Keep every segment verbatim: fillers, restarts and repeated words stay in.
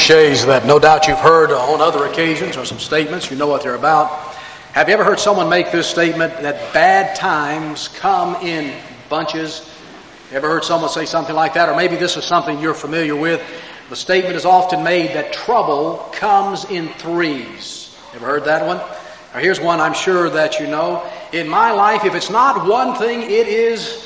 cliches that no doubt you've heard on other occasions, or some statements, you know what they're about. Have you ever heard someone make this statement that bad times come in bunches? You ever heard someone say something like that? Or maybe this is something you're familiar with. The statement is often made that trouble comes in threes. Ever heard that one? Now here's one I'm sure that you know. In my life, if it's not one thing, it is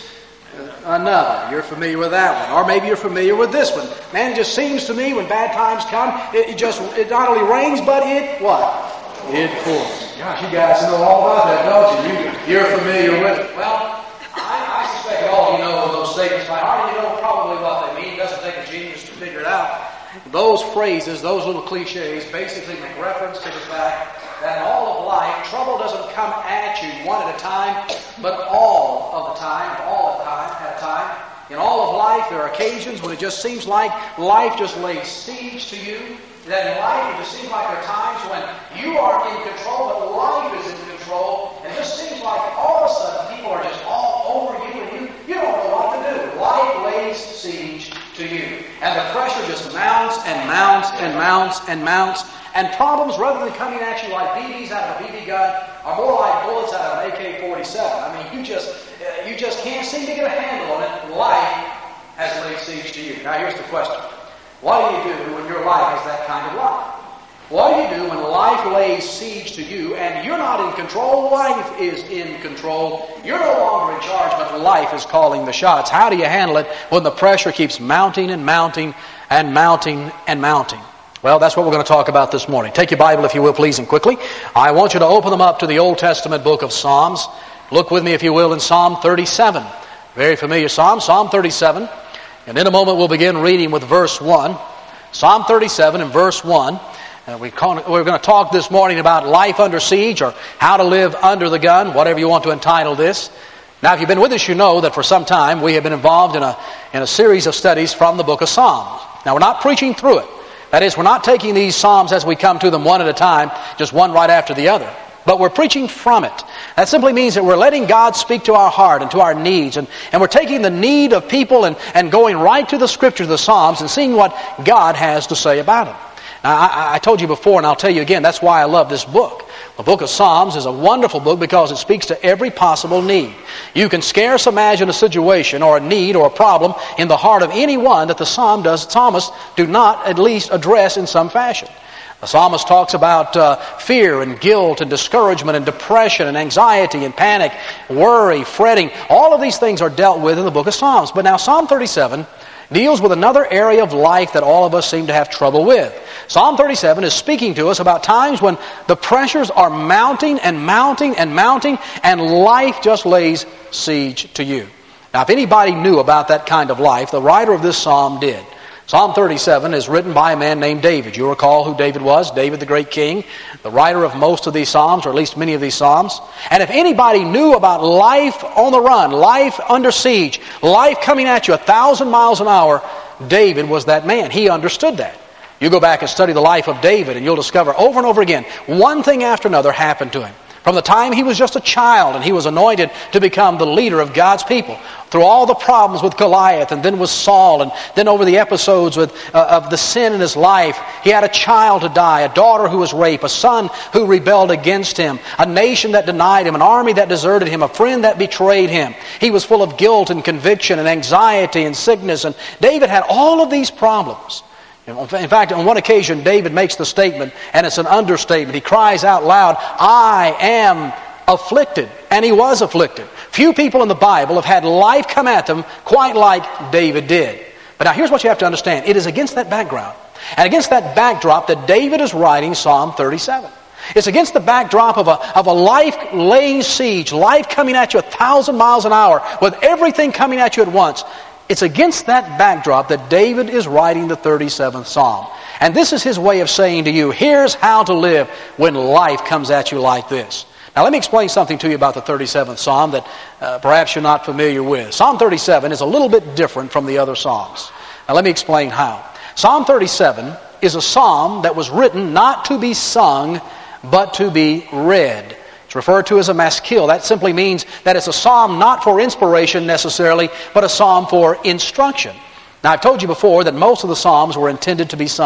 another. You're familiar with that one. Or maybe you're familiar with this one. Man, it just seems to me when bad times come, it, it just, it not only rains, but it, what? It pours. Gosh, you guys know all about that, don't you? you you're familiar with it. Well, I, I suspect all of you know those statements by heart. You know probably what they mean. It doesn't take a genius to figure it out. Those phrases, those little cliches, basically make reference to the fact that in all of life, trouble doesn't come at you one at a time, but all of the time, all of the time, at a time. In all of life, there are occasions when it just seems like life just lays siege to you. That in life, it just seems like there are times when you are in control, but life is in control. And it just seems like all of a sudden people are just all over you, and you, you don't know what to do. Life lays siege to you. And the pressure just mounts and mounts and mounts and mounts. And problems, rather than coming at you like B Bs out of a B B gun, are more like bullets out of an A K forty-seven. I mean, you just uh, you just can't seem to get a handle on it. Life has laid siege to you. Now, here's the question. What do you do when your life is that kind of life? What do you do when life lays siege to you and you're not in control? Life is in control. You're no longer in charge, but life is calling the shots. How do you handle it when the pressure keeps mounting and mounting and mounting and mounting? Well, that's what we're going to talk about this morning. Take your Bible, if you will, please, and quickly. I want you to open them up to the Old Testament book of Psalms. Look with me, if you will, in Psalm thirty-seven. Very familiar Psalm, Psalm thirty-seven. And in a moment, we'll begin reading with verse one. Psalm thirty-seven and verse one. And we we're going to talk this morning about life under siege, or how to live under the gun, whatever you want to entitle this. Now, if you've been with us, you know that for some time we have been involved in a, in a series of studies from the book of Psalms. Now, we're not preaching through it. That is, we're not taking these Psalms as we come to them one at a time, just one right after the other. But we're preaching from it. That simply means that we're letting God speak to our heart and to our needs. And, and we're taking the need of people and, and going right to the Scriptures, the Psalms, and seeing what God has to say about them. Now, I, I told you before, and I'll tell you again, that's why I love this book. The book of Psalms is a wonderful book because it speaks to every possible need. You can scarce imagine a situation or a need or a problem in the heart of anyone that the psalm does, psalmists do not at least address in some fashion. The psalmist talks about uh, fear and guilt and discouragement and depression and anxiety and panic, worry, fretting. All of these things are dealt with in the book of Psalms. But now Psalm thirty-seven deals with another area of life that all of us seem to have trouble with. Psalm thirty-seven is speaking to us about times when the pressures are mounting and mounting and mounting, and life just lays siege to you. Now, if anybody knew about that kind of life, the writer of this psalm did. Psalm thirty-seven is written by a man named David. You recall who David was, David the great king, the writer of most of these psalms, or at least many of these psalms. And if anybody knew about life on the run, life under siege, life coming at you a thousand miles an hour, David was that man. He understood that. You go back and study the life of David and you'll discover over and over again, one thing after another happened to him. From the time he was just a child and he was anointed to become the leader of God's people, through all the problems with Goliath and then with Saul, and then over the episodes with, uh, of the sin in his life. He had a child to die, a daughter who was raped, a son who rebelled against him, a nation that denied him, an army that deserted him, a friend that betrayed him. He was full of guilt and conviction and anxiety and sickness, and David had all of these problems. In fact, on one occasion, David makes the statement, and it's an understatement. He cries out loud, "I am afflicted." And he was afflicted. Few people in the Bible have had life come at them quite like David did. But now here's what you have to understand. It is against that background, and against that backdrop, that David is writing Psalm thirty-seven. It's against the backdrop of a, of a life laying siege, life coming at you a thousand miles an hour, with everything coming at you at once. It's against that backdrop that David is writing the thirty-seventh Psalm. And this is his way of saying to you, here's how to live when life comes at you like this. Now let me explain something to you about the thirty-seventh Psalm that uh, perhaps you're not familiar with. Psalm thirty-seven is a little bit different from the other Psalms. Now let me explain how. Psalm thirty-seven is a psalm that was written not to be sung, but to be read. It's referred to as a maskil. That simply means that it's a psalm not for inspiration necessarily, but a psalm for instruction. Now, I've told you before that most of the psalms were intended to be sung.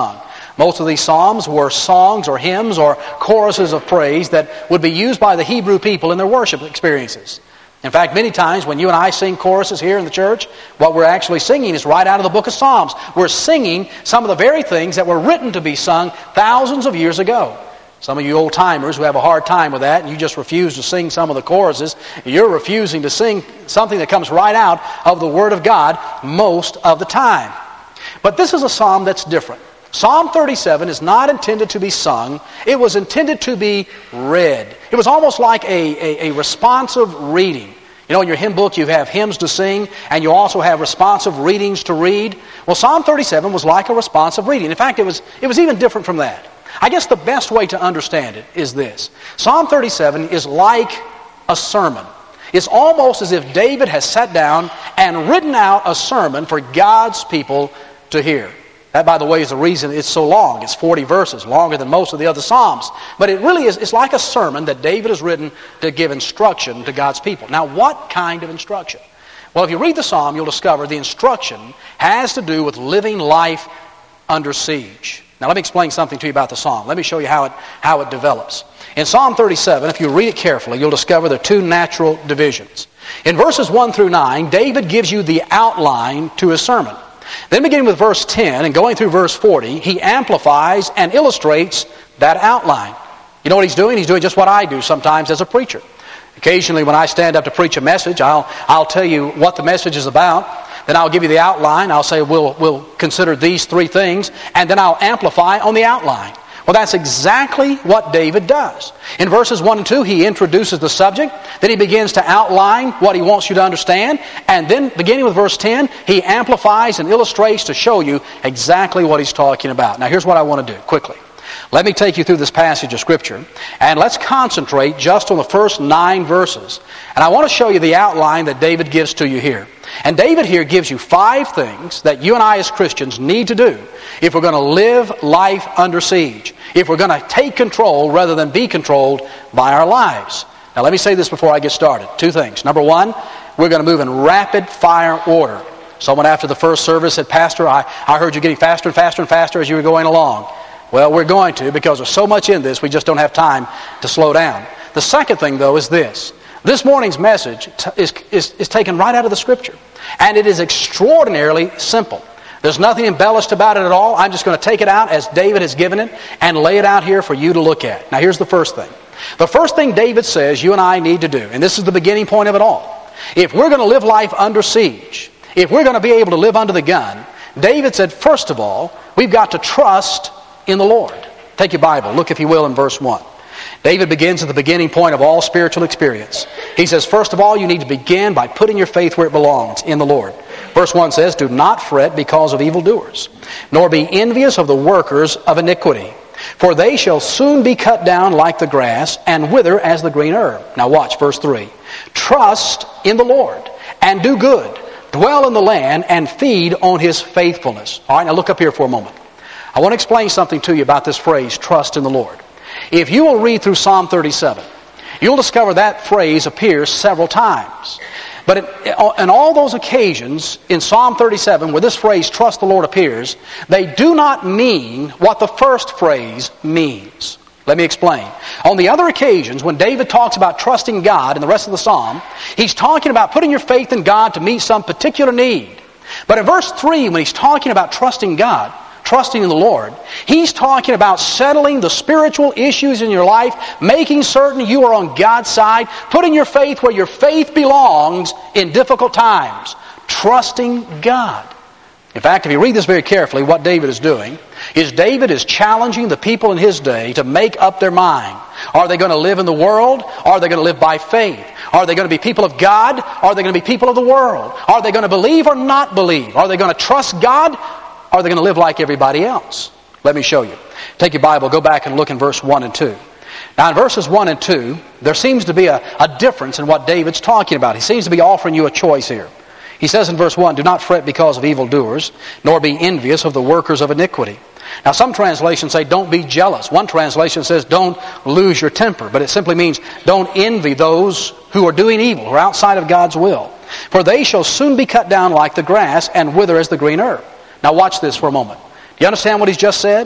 Most of these psalms were songs or hymns or choruses of praise that would be used by the Hebrew people in their worship experiences. In fact, many times when you and I sing choruses here in the church, what we're actually singing is right out of the book of Psalms. We're singing some of the very things that were written to be sung thousands of years ago. Some of you old-timers who have a hard time with that and you just refuse to sing some of the choruses, you're refusing to sing something that comes right out of the Word of God most of the time. But this is a psalm that's different. Psalm thirty-seven is not intended to be sung. It was intended to be read. It was almost like a, a, a responsive reading. You know, in your hymn book you have hymns to sing and you also have responsive readings to read. Well, Psalm thirty-seven was like a responsive reading. In fact, it was, it was even different from that. I guess the best way to understand it is this. Psalm thirty-seven is like a sermon. It's almost as if David has sat down and written out a sermon for God's people to hear. That, by the way, is the reason it's so long. It's forty verses, longer than most of the other Psalms. But it really is, it's like a sermon that David has written to give instruction to God's people. Now, what kind of instruction? Well, if you read the Psalm, you'll discover the instruction has to do with living life under siege. Now, let me explain something to you about the Psalm. Let me show you how it, how it develops. In Psalm thirty-seven, if you read it carefully, you'll discover there are two natural divisions. In verses one through nine, David gives you the outline to his sermon. Then beginning with verse ten and going through verse forty, he amplifies and illustrates that outline. You know what he's doing? He's doing just what I do sometimes as a preacher. Occasionally when I stand up to preach a message, I'll, I'll tell you what the message is about. Then I'll give you the outline. I'll say we'll, we'll consider these three things. And then I'll amplify on the outline. Well, that's exactly what David does. In verses one and two, he introduces the subject. Then he begins to outline what he wants you to understand. And then, beginning with verse ten, he amplifies and illustrates to show you exactly what he's talking about. Now, here's what I want to do, quickly. Let me take you through this passage of Scripture, and let's concentrate just on the first nine verses. And I want to show you the outline that David gives to you here. And David here gives you five things that you and I as Christians need to do if we're going to live life under siege, if we're going to take control rather than be controlled by our lives. Now let me say this before I get started. Two things. Number one, we're going to move in rapid fire order. Someone after the first service said, Pastor, I, I heard you getting faster and faster and faster as you were going along. Well, we're going to, because there's so much in this, we just don't have time to slow down. The second thing, though, is this. This morning's message is, is, is taken right out of the Scripture. And it is extraordinarily simple. There's nothing embellished about it at all. I'm just going to take it out as David has given it and lay it out here for you to look at. Now, here's the first thing. The first thing David says you and I need to do, and this is the beginning point of it all. If we're going to live life under siege, if we're going to be able to live under the gun, David said, first of all, we've got to trust in the Lord. Take your Bible. Look, if you will, in verse one. David begins at the beginning point of all spiritual experience. He says, first of all, you need to begin by putting your faith where it belongs, in the Lord. Verse one says, do not fret because of evildoers, nor be envious of the workers of iniquity, for they shall soon be cut down like the grass and wither as the green herb. Now watch verse three. Trust in the Lord and do good. Dwell in the land and feed on His faithfulness. All right, now look up here for a moment. I want to explain something to you about this phrase, trust in the Lord. If you will read through Psalm thirty-seven, you'll discover that phrase appears several times. But in all those occasions in Psalm thirty-seven where this phrase, trust the Lord, appears, they do not mean what the first phrase means. Let me explain. On the other occasions, when David talks about trusting God in the rest of the psalm, he's talking about putting your faith in God to meet some particular need. But in verse three, when he's talking about trusting God, trusting in the Lord, he's talking about settling the spiritual issues in your life, making certain you are on God's side, putting your faith where your faith belongs in difficult times, trusting God. In fact, if you read this very carefully, what David is doing is David is challenging the people in his day to make up their mind. Are they going to live in the world? Are they going to live by faith? Are they going to be people of God? Are they going to be people of the world? Are they going to believe or not believe? Are they going to trust God? Are they going to live like everybody else? Let me show you. Take your Bible, go back and look in verse one and two. Now in verses one and two, there seems to be a, a difference in what David's talking about. He seems to be offering you a choice here. He says in verse one, do not fret because of evildoers, nor be envious of the workers of iniquity. Now some translations say don't be jealous. One translation says don't lose your temper. But it simply means don't envy those who are doing evil, who are outside of God's will. For they shall soon be cut down like the grass and wither as the green herb. Now watch this for a moment. Do you understand what he's just said?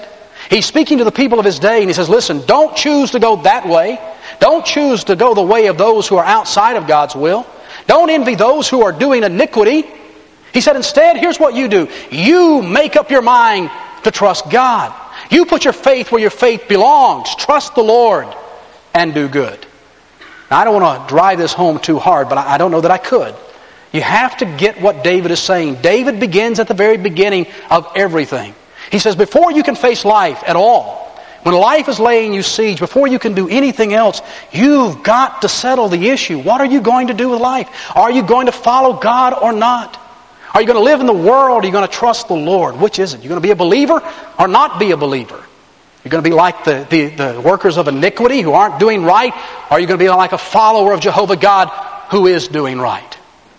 He's speaking to the people of his day, and he says, listen, don't choose to go that way. Don't choose to go the way of those who are outside of God's will. Don't envy those who are doing iniquity. He said, instead, here's what you do. You make up your mind to trust God. You put your faith where your faith belongs. Trust the Lord and do good. Now, I don't want to drive this home too hard, but I don't know that I could. You have to get what David is saying. David begins at the very beginning of everything. He says, before you can face life at all, when life is laying you siege, before you can do anything else, you've got to settle the issue. What are you going to do with life? Are you going to follow God or not? Are you going to live in the world? Are you going to trust the Lord? Which is it? You're going to be a believer or not be a believer? You're going to be like the, the, the workers of iniquity who aren't doing right? Or are you going to be like a follower of Jehovah God who is doing right?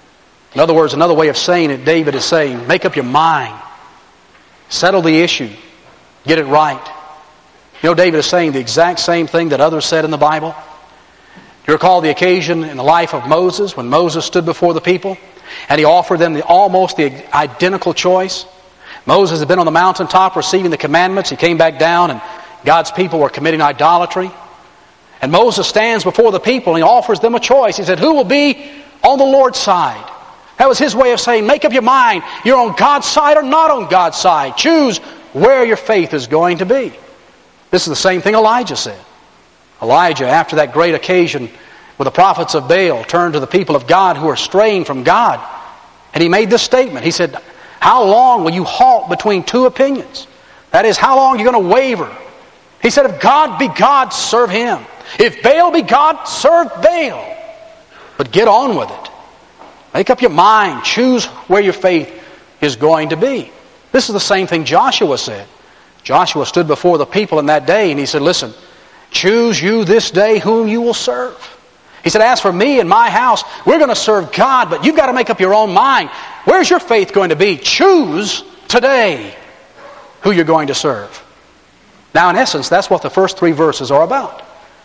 In other words, another way of saying it, David is saying, make up your mind. Settle the issue. Get it right. You know, David is saying the exact same thing that others said in the Bible. You recall the occasion in the life of Moses when Moses stood before the people and he offered them the, almost the identical choice. Moses had been on the mountaintop receiving the commandments. He came back down and God's people were committing idolatry. And Moses stands before the people and he offers them a choice. He said, who will be on the Lord's side? That was his way of saying, make up your mind. You're on God's side or not on God's side. Choose where your faith is going to be. This is the same thing Elijah said. Elijah, after that great occasion where the prophets of Baal turned to the people of God who are straying from God, and he made this statement. He said, how long will you halt between two opinions? That is, how long are you going to waver? He said, if God be God, serve Him. If Baal be God, serve Baal. But get on with it. Make up your mind. Choose where your faith is going to be. This is the same thing Joshua said. Joshua stood before the people in that day and he said, listen, choose you this day whom you will serve. He said, as for me and my house, we're going to serve God, but you've got to make up your own mind. Where's your faith going to be? Choose today who you're going to serve. Now, in essence, that's what the first three verses are about.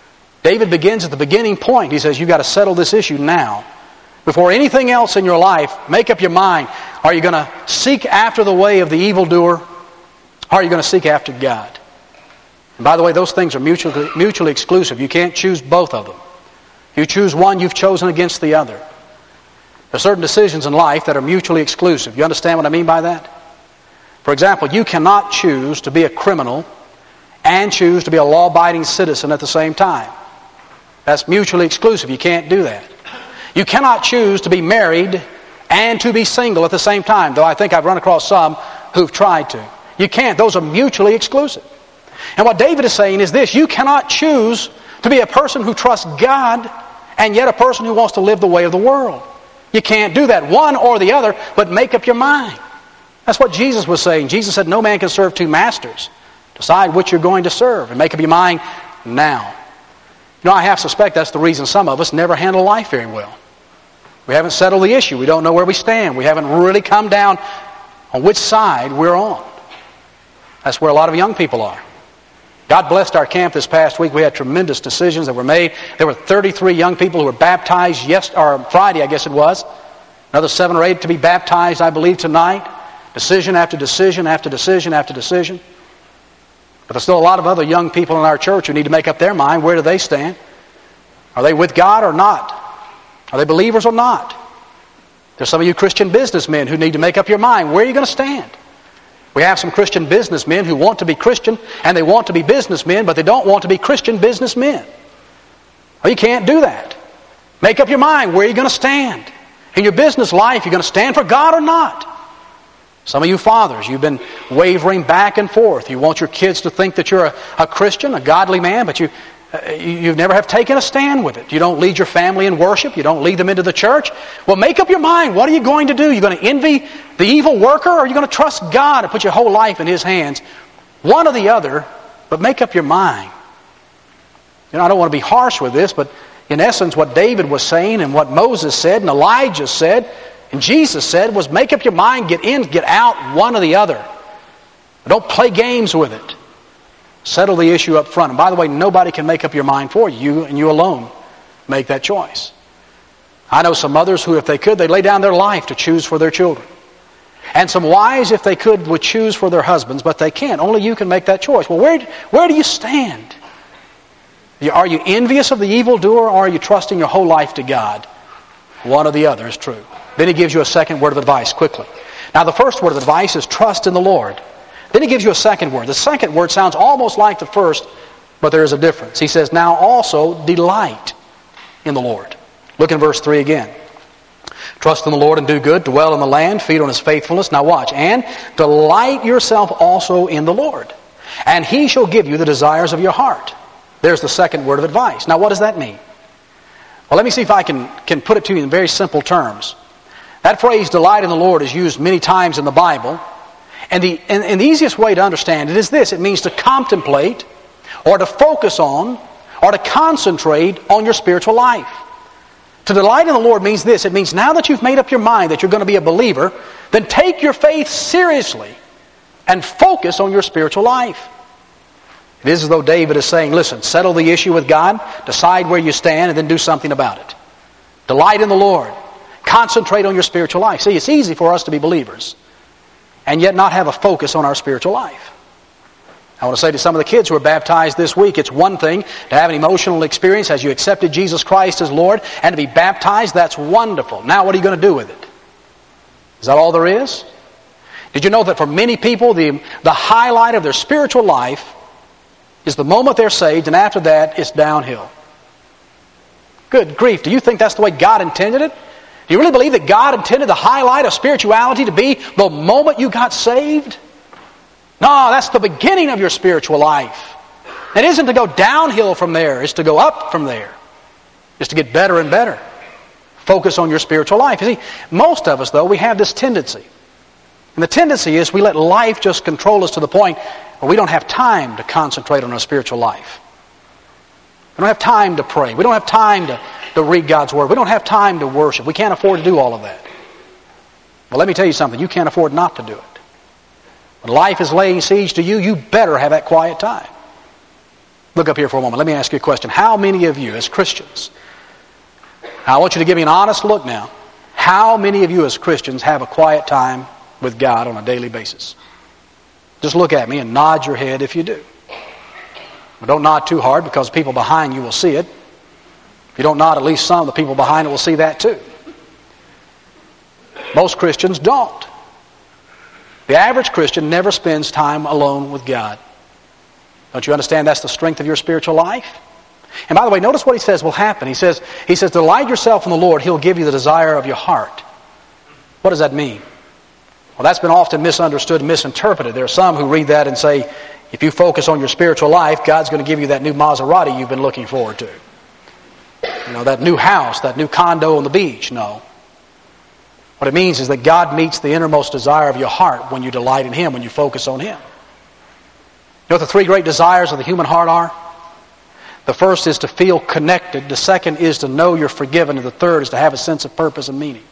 David begins at the beginning point. He says, you've got to settle this issue now. Before anything else in your life, make up your mind. Are you going to seek after the way of the evildoer? Or are you going to seek after God? And by the way, those things are mutually, mutually exclusive. You can't choose both of them. If you choose one, you've chosen against the other. There are certain decisions in life that are mutually exclusive. You understand what I mean by that? For example, you cannot choose to be a criminal and choose to be a law-abiding citizen at the same time. That's mutually exclusive. You can't do that. You cannot choose to be married and to be single at the same time, though I think I've run across some who've tried to. You can't. Those are mutually exclusive. And what David is saying is this: you cannot choose to be a person who trusts God and yet a person who wants to live the way of the world. You can't do that, one or the other, but make up your mind. That's what Jesus was saying. Jesus said no man can serve two masters. Decide which you're going to serve and make up your mind now. You know, I half suspect that's the reason some of us never handle life very well. We haven't settled the issue. We don't know where we stand. We haven't really come down on which side we're on. That's where a lot of young people are. God blessed our camp this past week. We had tremendous decisions that were made. There were thirty-three young people who were baptized yes, or Friday, I guess it was. Another seven or eight to be baptized, I believe, tonight. Decision after decision after decision after decision. But there's still a lot of other young people in our church who need to make up their mind. Where do they stand? Are they with God or not? Are they believers or not? There's some of you Christian businessmen who need to make up your mind. Where are you going to stand? We have some Christian businessmen who want to be Christian and they want to be businessmen, but they don't want to be Christian businessmen. Well, you can't do that. Make up your mind. Where are you going to stand? In your business life, you're going to stand for God or not? Some of you fathers, you've been wavering back and forth. You want your kids to think that you're a, a Christian, a godly man, but you, uh, you you never have taken a stand with it. You don't lead your family in worship. You don't lead them into the church. Well, make up your mind. What are you going to do? You're going to envy the evil worker, or are you going to trust God and put your whole life in His hands? One or the other, but make up your mind. You know, I don't want to be harsh with this, but in essence, what David was saying and what Moses said and Elijah said and Jesus said was, make up your mind, get in, get out, one or the other. Don't play games with it. Settle the issue up front. And by the way, nobody can make up your mind for you. You and you alone make that choice. I know some mothers who, if they could, they'd lay down their life to choose for their children. And some wives, if they could, would choose for their husbands, but they can't. Only you can make that choice. Well, where, where do you stand? Are you envious of the evildoer, or are you trusting your whole life to God? One or the other is true. Then he gives you a second word of advice quickly. Now, the first word of advice is trust in the Lord. Then he gives you a second word. The second word sounds almost like the first, but there is a difference. He says, now also delight in the Lord. Look in verse three again. Trust in the Lord and do good, dwell in the land, feed on His faithfulness. Now watch. And delight yourself also in the Lord, and He shall give you the desires of your heart. There's the second word of advice. Now what does that mean? Well, let me see if I can, can put it to you in very simple terms. That phrase, delight in the Lord, is used many times in the Bible. And the, and, and the easiest way to understand it is this. It means to contemplate, or to focus on, or to concentrate on your spiritual life. To delight in the Lord means this. It means now that you've made up your mind that you're going to be a believer, then take your faith seriously and focus on your spiritual life. It is as though David is saying, listen, settle the issue with God, decide where you stand, and then do something about it. Delight in the Lord. Concentrate on your spiritual life. See, it's easy for us to be believers and yet not have a focus on our spiritual life. I want to say to some of the kids who are baptized this week, it's one thing to have an emotional experience as you accepted Jesus Christ as Lord, and to be baptized. That's wonderful. Now what are you going to do with it? Is that all there is? Did you know that for many people, the, the highlight of their spiritual life is the moment they're saved, and after that, it's downhill? Good grief. Do you think that's the way God intended it? Do you really believe that God intended the highlight of spirituality to be the moment you got saved? No, that's the beginning of your spiritual life. It isn't to go downhill from there. It's to go up from there. It's to get better and better. Focus on your spiritual life. You see, most of us, though, we have this tendency. And the tendency is we let life just control us to the point where we don't have time to concentrate on our spiritual life. We don't have time to pray. We don't have time to, to read God's Word. We don't have time to worship. We can't afford to do all of that. Well, let me tell you something. You can't afford not to do it. When life is laying siege to you, you better have that quiet time. Look up here for a moment. Let me ask you a question. How many of you as Christians, I want you to give me an honest look now. How many of you as Christians have a quiet time with God on a daily basis? Just look at me and nod your head if you do. But don't nod too hard, because people behind you will see it. If you don't nod, at least some of the people behind it will see that too. Most Christians don't. The average Christian never spends time alone with God. Don't you understand that's the strength of your spiritual life? And by the way, notice what he says will happen. He says, he says, delight yourself in the Lord, He'll give you the desire of your heart. What does that mean? Well, that's been often misunderstood and misinterpreted. There are some who read that and say, if you focus on your spiritual life, God's going to give you that new Maserati you've been looking forward to. You know, that new house, that new condo on the beach. No. What it means is that God meets the innermost desire of your heart when you delight in Him, when you focus on Him. You know what the three great desires of the human heart are? The first is to feel connected. The second is to know you're forgiven. And the third is to have a sense of purpose and meaning.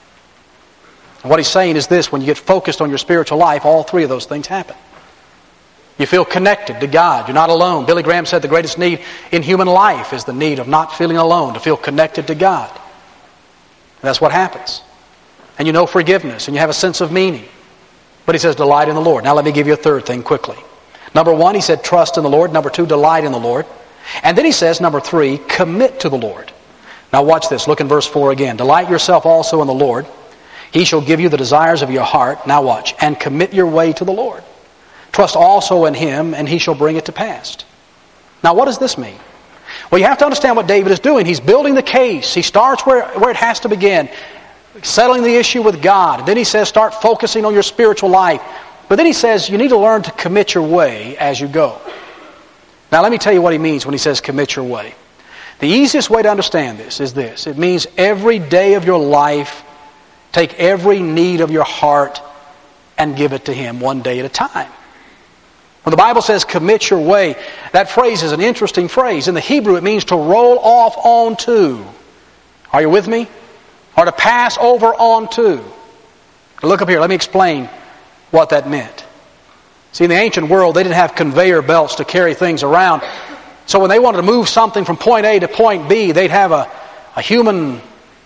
And what he's saying is this: when you get focused on your spiritual life, all three of those things happen. You feel connected to God. You're not alone. Billy Graham said the greatest need in human life is the need of not feeling alone, to feel connected to God. And that's what happens. And you know forgiveness, and you have a sense of meaning. But he says, delight in the Lord. Now let me give you a third thing quickly. Number one, he said, trust in the Lord. Number two, delight in the Lord. And then he says, number three, commit to the Lord. Now watch this. Look in verse four again. Delight yourself also in the Lord. He shall give you the desires of your heart. Now watch. And commit your way to the Lord. Trust also in Him, and He shall bring it to pass. Now what does this mean? Well, you have to understand what David is doing. He's building the case. He starts where, where it has to begin. Settling the issue with God. And then he says, start focusing on your spiritual life. But then he says, you need to learn to commit your way as you go. Now let me tell you what he means when he says commit your way. The easiest way to understand this is this. It means every day of your life, take every need of your heart and give it to Him one day at a time. When the Bible says commit your way, that phrase is an interesting phrase. In the Hebrew, it means to roll off onto. Are you with me? Or to pass over onto. Now look up here, let me explain what that meant. See, in the ancient world, they didn't have conveyor belts to carry things around. So when they wanted to move something from point A to point B, they'd have a, a human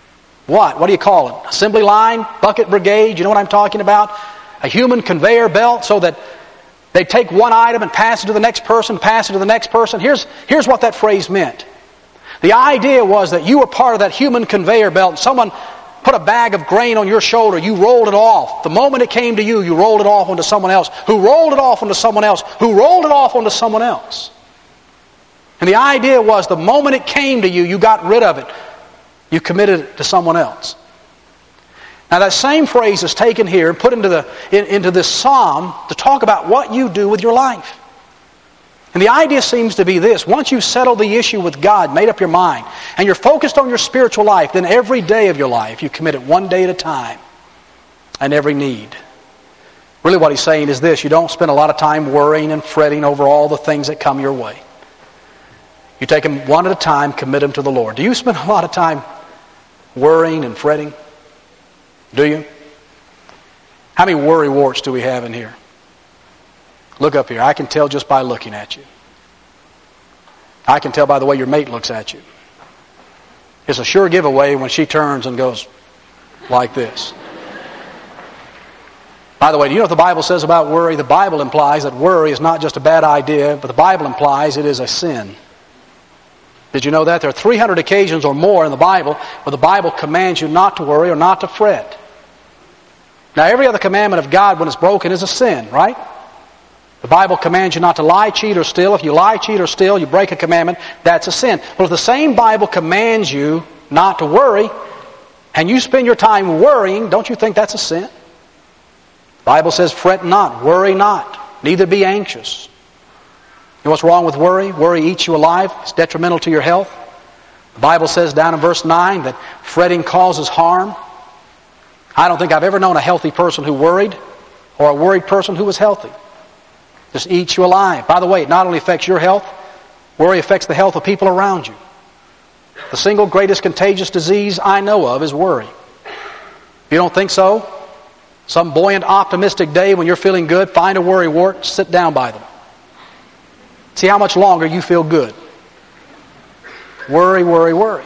what? What do you call it? Assembly line? Bucket brigade? You know what I'm talking about? A human conveyor belt so that they take one item and pass it to the next person, pass it to the next person. Here's, here's what that phrase meant. The idea was that you were part of that human conveyor belt, and someone put a bag of grain on your shoulder, you rolled it off. The moment it came to you, you rolled it off onto someone else, who rolled it off onto someone else, who rolled it off onto someone else. And the idea was the moment it came to you, you got rid of it. You committed it to someone else. Now that same phrase is taken here and put into, the, in, into this psalm to talk about what you do with your life. And the idea seems to be this: once you've settled the issue with God, made up your mind, and you're focused on your spiritual life, then every day of your life you commit it one day at a time and every need. Really what he's saying is this: you don't spend a lot of time worrying and fretting over all the things that come your way. You take them one at a time, commit them to the Lord. Do you spend a lot of time worrying and fretting? Do you? How many worry warts do we have in here? Look up here. I can tell just by looking at you. I can tell by the way your mate looks at you. It's a sure giveaway when she turns and goes like this. By the way, do you know what the Bible says about worry? The Bible implies that worry is not just a bad idea, but the Bible implies it is a sin. Did you know that? There are three hundred occasions or more in the Bible where the Bible commands you not to worry or not to fret. Now, every other commandment of God, when it's broken, is a sin, right? The Bible commands you not to lie, cheat, or steal. If you lie, cheat, or steal, you break a commandment, that's a sin. But if the same Bible commands you not to worry, and you spend your time worrying, don't you think that's a sin? The Bible says, fret not, worry not, neither be anxious. You know what's wrong with worry? Worry eats you alive. It's detrimental to your health. The Bible says down in verse nine that fretting causes harm. I don't think I've ever known a healthy person who worried or a worried person who was healthy. Just eats you alive. By the way, it not only affects your health, worry affects the health of people around you. The single greatest contagious disease I know of is worry. If you don't think so, some buoyant, optimistic day when you're feeling good, find a worry wart, sit down by them. See how much longer you feel good. Worry, worry, worry.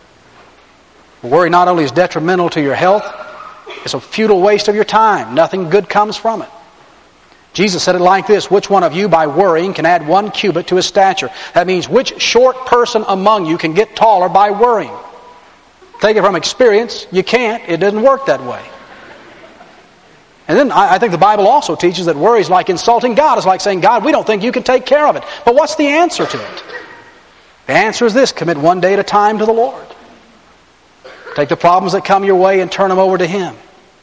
Worry not only is detrimental to your health, it's a futile waste of your time. Nothing good comes from it. Jesus said it like this: which one of you by worrying can add one cubit to his stature? That means which short person among you can get taller by worrying? Take it from experience, you can't. It doesn't work that way. And then I think the Bible also teaches that worry is like insulting God. It's like saying, God, we don't think you can take care of it. But what's the answer to it? The answer is this: commit one day at a time to the Lord. Take the problems that come your way and turn them over to Him.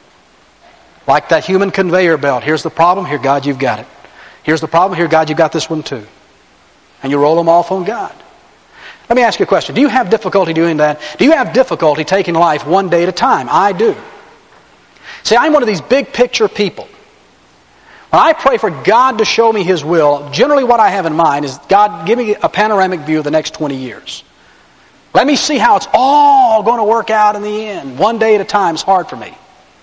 Like that human conveyor belt. Here's the problem. Here, God, you've got it. Here's the problem. Here, God, you've got this one too. And you roll them off on God. Let me ask you a question. Do you have difficulty doing that? Do you have difficulty taking life one day at a time? I do. See, I'm one of these big picture people. When I pray for God to show me His will, generally what I have in mind is, God, give me a panoramic view of the next twenty years. Let me see how it's all going to work out in the end. One day at a time is hard for me.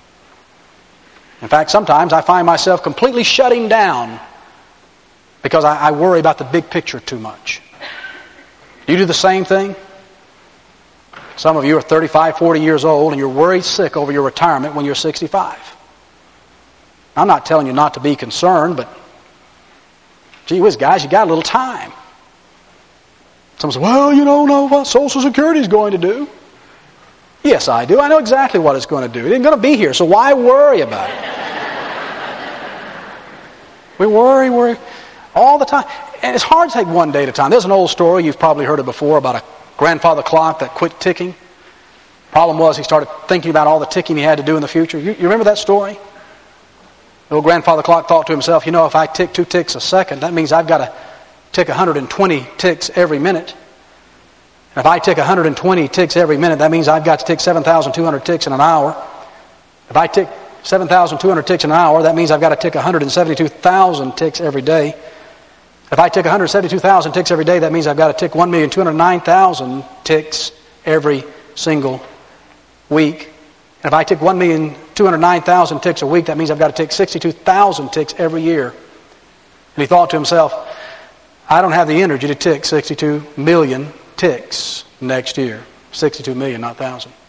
In fact, sometimes I find myself completely shutting down because I, I worry about the big picture too much. Do you do the same thing? Some of you are thirty-five, forty years old and you're worried sick over your retirement when you're sixty-five. I'm not telling you not to be concerned, but gee whiz, guys, you got a little time. Someone says, well, you don't know what Social Security is going to do. Yes, I do. I know exactly what it's going to do. It ain't going to be here, so why worry about it? We worry, worry all the time. And it's hard to take one day at a time. There's an old story, you've probably heard it before, about a grandfather clock that quit ticking. Problem was he started thinking about all the ticking he had to do in the future. You, you remember that story? The old grandfather clock thought to himself, you know, if I tick two ticks a second, that means I've got to tick one hundred twenty ticks every minute. And if I tick one hundred twenty ticks every minute, that means I've got to tick seven thousand two hundred ticks in an hour. If I tick seven thousand two hundred ticks in an hour, that means I've got to tick one hundred seventy-two thousand ticks every day. If I tick one hundred seventy-two thousand ticks every day, that means I've got to tick one million two hundred nine thousand ticks every single week. And if I tick one million two hundred nine thousand ticks a week, that means I've got to tick sixty-two thousand ticks every year. And he thought to himself, I don't have the energy to tick sixty-two million ticks next year. sixty-two million, not thousand.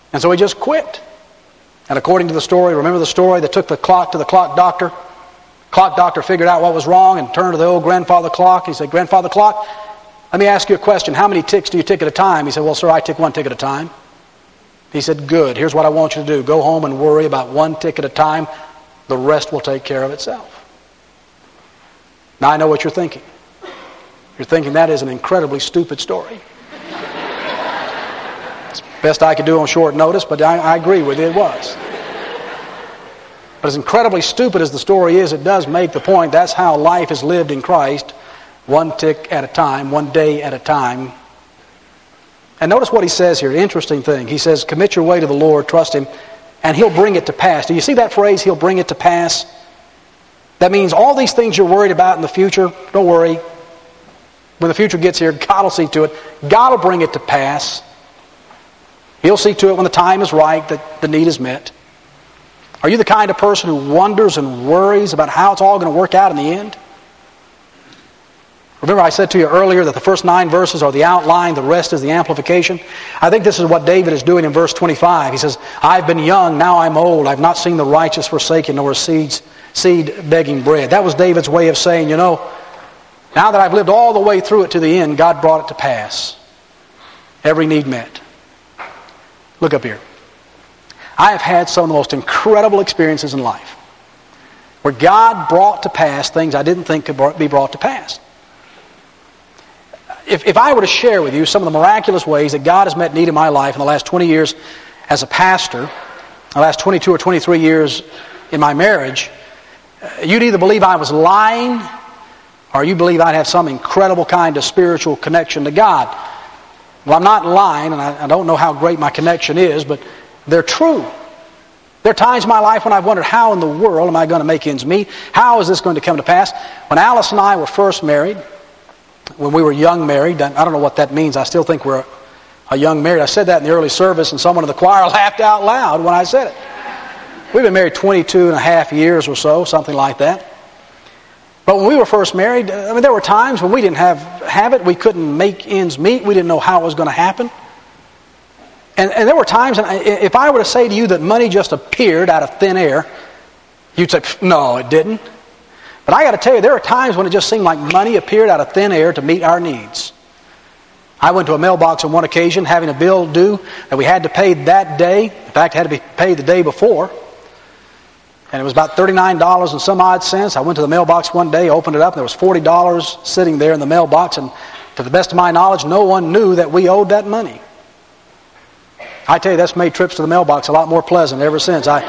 And so he just quit. And according to the story, remember the story, they took the clock to the clock doctor. Clock doctor figured out what was wrong and turned to the old grandfather clock. He said, "Grandfather clock, let me ask you a question. How many ticks do you tick at a time?" He said, "Well, sir, I tick one tick at a time." He said, "Good. Here's what I want you to do. Go home and worry about one tick at a time. The rest will take care of itself." Now I know what you're thinking. You're thinking that is an incredibly stupid story. It's the best I could do on short notice, but I, I agree with you, it was. But as incredibly stupid as the story is, it does make the point that's how life is lived in Christ, one tick at a time, one day at a time. And notice what he says here, interesting thing. He says, commit your way to the Lord, trust Him, and He'll bring it to pass. Do you see that phrase, He'll bring it to pass? That means all these things you're worried about in the future, don't worry. When the future gets here, God will see to it. God will bring it to pass. He'll see to it when the time is right that the need is met. Are you the kind of person who wonders and worries about how it's all going to work out in the end? Remember I said to you earlier that the first nine verses are the outline, the rest is the amplification. I think this is what David is doing in verse twenty-five. He says, "I've been young, now I'm old. I've not seen the righteous forsaken, nor seeds, seed begging bread." That was David's way of saying, you know, now that I've lived all the way through it to the end, God brought it to pass. Every need met. Look up here. I have had some of the most incredible experiences in life where God brought to pass things I didn't think could be brought to pass. If, if I were to share with you some of the miraculous ways that God has met need in my life in the last twenty years as a pastor, the last twenty-two or twenty-three years in my marriage, you'd either believe I was lying or you believe I'd have some incredible kind of spiritual connection to God. Well, I'm not lying, and I, I don't know how great my connection is, but they're true. There are times in my life when I've wondered, how in the world am I going to make ends meet? How is this going to come to pass? When Alice and I were first married, when we were young married, I don't know what that means. I still think we're a young married. I said that in the early service, and someone in the choir laughed out loud when I said it. We've been married twenty-two and a half years or so, something like that. But when we were first married, I mean, there were times when we didn't have, have it. We couldn't make ends meet. We didn't know how it was going to happen. And, and there were times, and if I were to say to you that money just appeared out of thin air, you'd say, no, it didn't. But I got to tell you, there are times when it just seemed like money appeared out of thin air to meet our needs. I went to a mailbox on one occasion having a bill due that we had to pay that day. In fact, it had to be paid the day before. And it was about thirty-nine dollars and some odd cents. I went to the mailbox one day, opened it up, and there was forty dollars sitting there in the mailbox. And to the best of my knowledge, no one knew that we owed that money. I tell you, that's made trips to the mailbox a lot more pleasant ever since. I,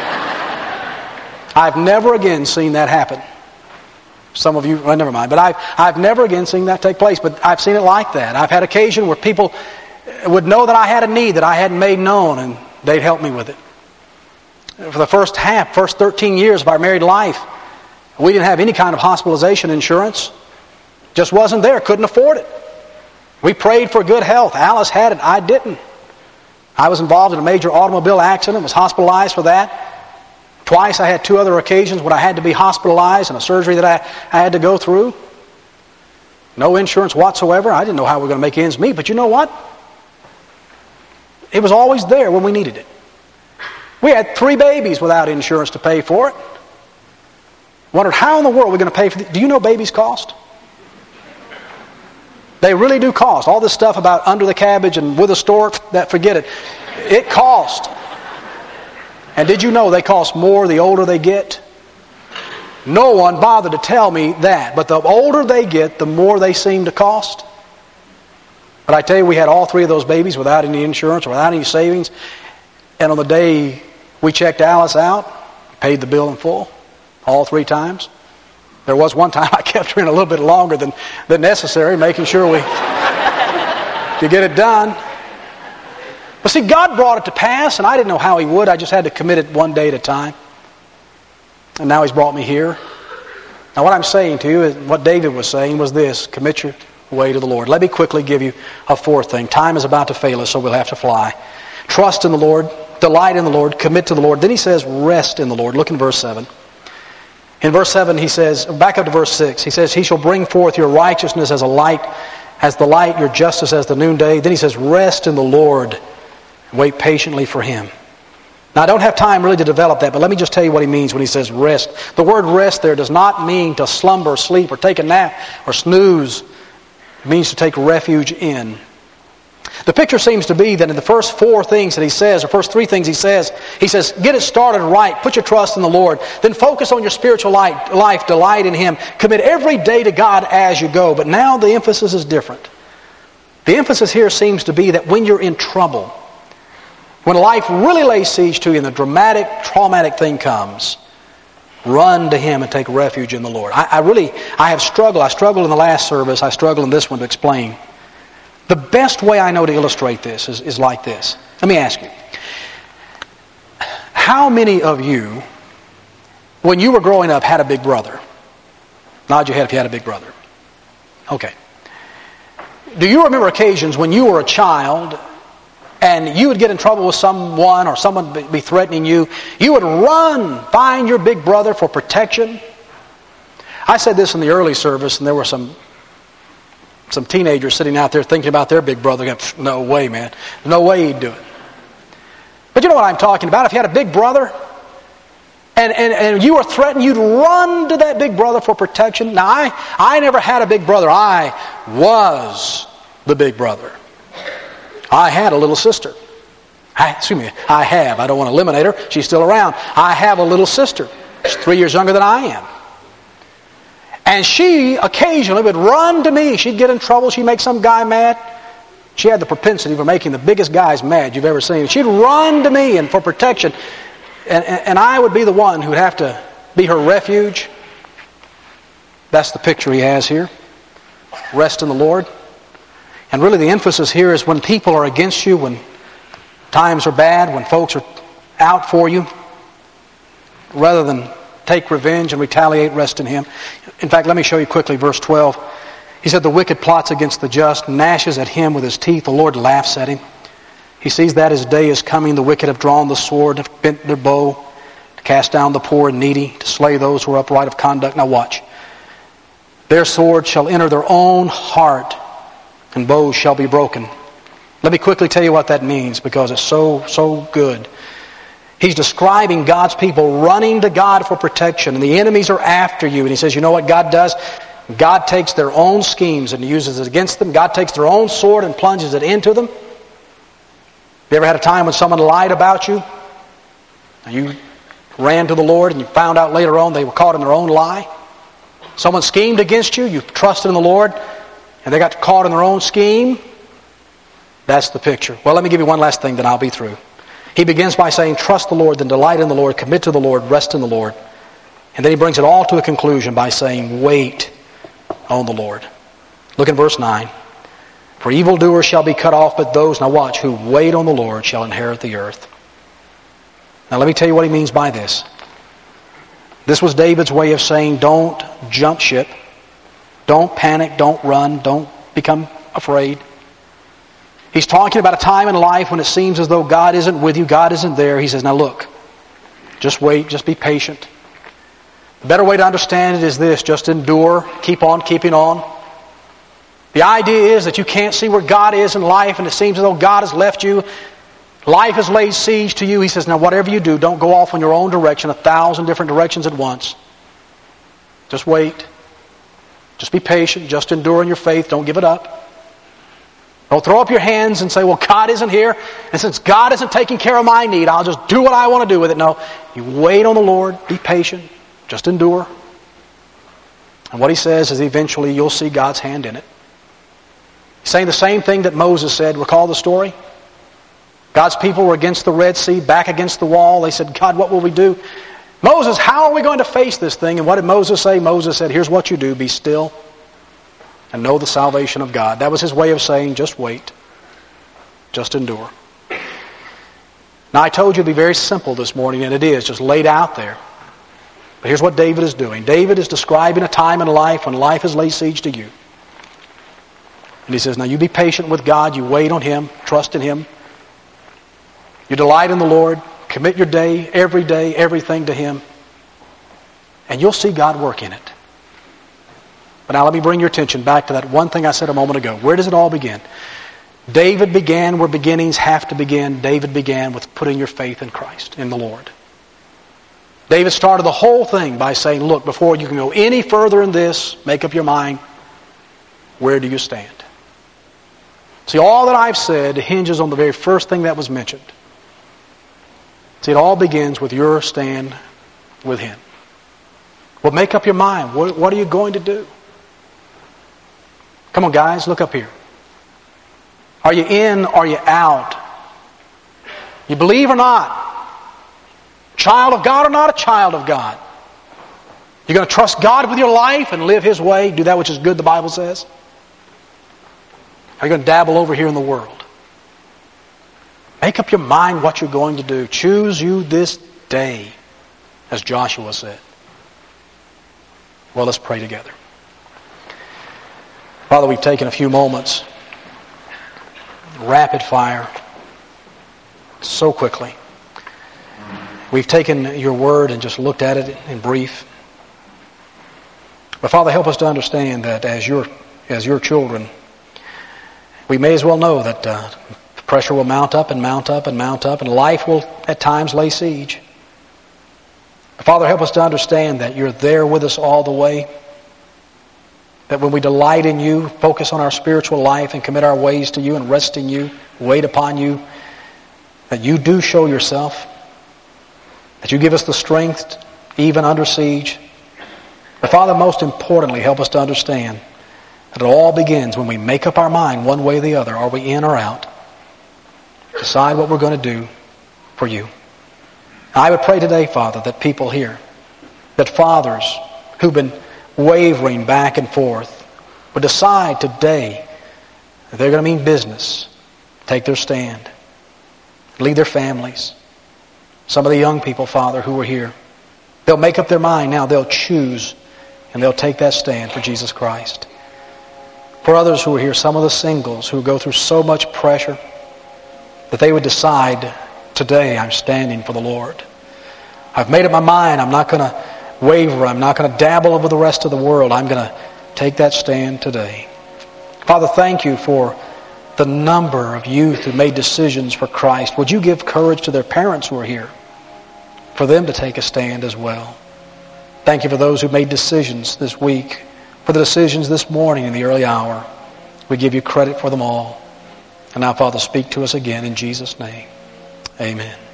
I've never again seen that happen. Some of you, well, never mind. But I've, I've never again seen that take place. But I've seen it like that. I've had occasion where people would know that I had a need that I hadn't made known, and they'd help me with it. For the first half, first thirteen years of our married life, we didn't have any kind of hospitalization insurance. Just wasn't there. Couldn't afford it. We prayed for good health. Alice had it. I didn't. I was involved in a major automobile accident, was hospitalized for that. Twice I had two other occasions when I had to be hospitalized and a surgery that I, I had to go through. No insurance whatsoever. I didn't know how we were going to make ends meet, but you know what? It was always there when we needed it. We had three babies without insurance to pay for it. Wondered, how in the world are we going to pay for this? Do you know babies cost? They really do cost. All this stuff about under the cabbage and with a stork, that forget it. It cost. And did you know they cost more the older they get? No one bothered to tell me that. But the older they get, the more they seem to cost. But I tell you, we had all three of those babies without any insurance or without any savings. And on the day we checked Alice out, paid the bill in full, all three times. There was one time I kept her in a little bit longer than, than necessary, making sure we could get it done. But see, God brought it to pass, and I didn't know how He would. I just had to commit it one day at a time. And now He's brought me here. Now what I'm saying to you, is what David was saying was this: commit your way to the Lord. Let me quickly give you a fourth thing. Time is about to fail us, so we'll have to fly. Trust in the Lord, delight in the Lord, commit to the Lord. Then he says, rest in the Lord. Look in verse seven. In verse seven, he says, back up to verse six, he says, He shall bring forth your righteousness as a light, as the light, your justice as the noonday. Then he says, rest in the Lord Wait patiently for Him. Now, I don't have time really to develop that, but let me just tell you what he means when he says rest. The word rest there does not mean to slumber, sleep, or take a nap, or snooze. It means to take refuge in. The picture seems to be that in the first four things that he says, or first three things he says, he says, get it started right, put your trust in the Lord, then focus on your spiritual life, delight in Him, commit every day to God as you go. But now the emphasis is different. The emphasis here seems to be that when you're in trouble, when life really lays siege to you and the dramatic, traumatic thing comes, run to Him and take refuge in the Lord. I, I really, I have struggled. I struggled in the last service. I struggled in this one to explain. The best way I know to illustrate this is, is like this. Let me ask you. How many of you, when you were growing up, had a big brother? Nod your head if you had a big brother. Okay. Do you remember occasions when you were a child and you would get in trouble with someone or someone would be threatening you, you would run, find your big brother for protection? I said this in the early service, and there were some some teenagers sitting out there thinking about their big brother. No way, man. No way he'd do it. But you know what I'm talking about. If you had a big brother and, and, and you were threatened, you'd run to that big brother for protection. Now, I, I never had a big brother. I was the big brother. I had a little sister. I, excuse me, I have. I don't want to eliminate her. She's still around. I have a little sister. She's three years younger than I am. And she occasionally would run to me. She'd get in trouble. She'd make some guy mad. She had the propensity for making the biggest guys mad you've ever seen. She'd run to me and for protection. And, and, and I would be the one who would have to be her refuge. That's the picture he has here. Rest in the Lord. And really the emphasis here is when people are against you, when times are bad, when folks are out for you, rather than take revenge and retaliate, rest in Him. In fact, let me show you quickly verse twelve. He said, the wicked plots against the just, gnashes at him with his teeth. The Lord laughs at him. He sees that his day is coming. The wicked have drawn the sword, have bent their bow, to cast down the poor and needy, to slay those who are upright of conduct. Now watch. Their sword shall enter their own heart, and bows shall be broken. Let me quickly tell you what that means, because it's so, so good. He's describing God's people running to God for protection, and the enemies are after you. And he says, you know what God does? God takes their own schemes and uses it against them. God takes their own sword and plunges it into them. You ever had a time when someone lied about you? And you ran to the Lord and you found out later on they were caught in their own lie? Someone schemed against you, you trusted in the Lord, and they got caught in their own scheme? That's the picture. Well, let me give you one last thing, then I'll be through. He begins by saying, trust the Lord, then delight in the Lord, commit to the Lord, rest in the Lord. And then he brings it all to a conclusion by saying, wait on the Lord. Look at verse nine. For evildoers shall be cut off, but those, now watch, who wait on the Lord shall inherit the earth. Now let me tell you what he means by this. This was David's way of saying, don't jump ship. Don't panic, don't run, don't become afraid. He's talking about a time in life when it seems as though God isn't with you, God isn't there. He says, now look, just wait, just be patient. The better way to understand it is this, just endure, keep on keeping on. The idea is that you can't see where God is in life and it seems as though God has left you. Life has laid siege to you. He says, now whatever you do, don't go off in your own direction, a thousand different directions at once. Just wait. Just be patient, just endure in your faith, don't give it up. Don't throw up your hands and say, well, God isn't here, and since God isn't taking care of my need, I'll just do what I want to do with it. No, you wait on the Lord, be patient, just endure. And what he says is eventually you'll see God's hand in it. He's saying the same thing that Moses said. Recall the story? God's people were against the Red Sea, back against the wall. They said, God, what will we do? Moses, how are we going to face this thing? And what did Moses say? Moses said, here's what you do, be still and know the salvation of God. That was his way of saying, just wait. Just endure. Now I told you to be very simple this morning, and it is, just laid out there. But here's what David is doing. David is describing a time in life when life has laid siege to you. And he says, now you be patient with God, you wait on Him, trust in Him. You delight in the Lord, commit your day, every day, everything to Him. And you'll see God work in it. But now let me bring your attention back to that one thing I said a moment ago. Where does it all begin? David began where beginnings have to begin. David began with putting your faith in Christ, in the Lord. David started the whole thing by saying, look, before you can go any further in this, make up your mind, where do you stand? See, all that I've said hinges on the very first thing that was mentioned. See, it all begins with your stand with Him. Well, make up your mind. What, what are you going to do? Come on, guys, look up here. Are you in? Are you out? You believe or not? Child of God or not a child of God? You're going to trust God with your life and live His way, do that which is good, the Bible says? Are you going to dabble over here in the world? Make up your mind what you're going to do. Choose you this day, as Joshua said. Well, let's pray together. Father, we've taken a few moments, rapid fire, so quickly. We've taken your word and just looked at it in brief. But Father, help us to understand that as your, as your children, we may as well know that uh, the pressure will mount up and mount up and mount up, and life will at times lay siege. But Father, help us to understand that you're there with us all the way. That when we delight in you, focus on our spiritual life and commit our ways to you and rest in you, wait upon you, that you do show yourself. That you give us the strength even under siege. But Father, most importantly, help us to understand that it all begins when we make up our mind one way or the other. Are we in or out? Decide what we're going to do for you. I would pray today, Father, that people here, that fathers who've been wavering back and forth, would decide today that they're going to mean business, take their stand, lead their families. Some of the young people, Father, who are here, they'll make up their mind now. They'll choose and they'll take that stand for Jesus Christ. For others who are here, some of the singles who go through so much pressure, that they would decide, today I'm standing for the Lord. I've made up my mind. I'm not going to waver. I'm not going to dabble over the rest of the world. I'm going to take that stand today. Father, thank you for the number of youth who made decisions for Christ. Would you give courage to their parents who are here, for them to take a stand as well? Thank you for those who made decisions this week, for the decisions this morning in the early hour. We give you credit for them all. And now, Father, speak to us again in Jesus' name. Amen.